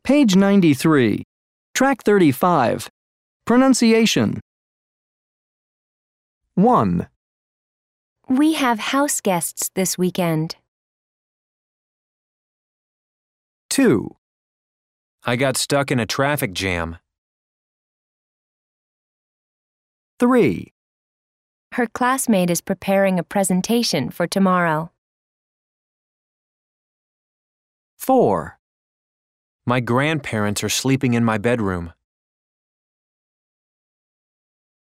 Page 93. Track 35. Pronunciation. 1, We have house guests this weekend. 2, I got stuck in a traffic jam. 3, Her classmate is preparing a presentation for tomorrow. 4, My grandparents are sleeping in my bedroom.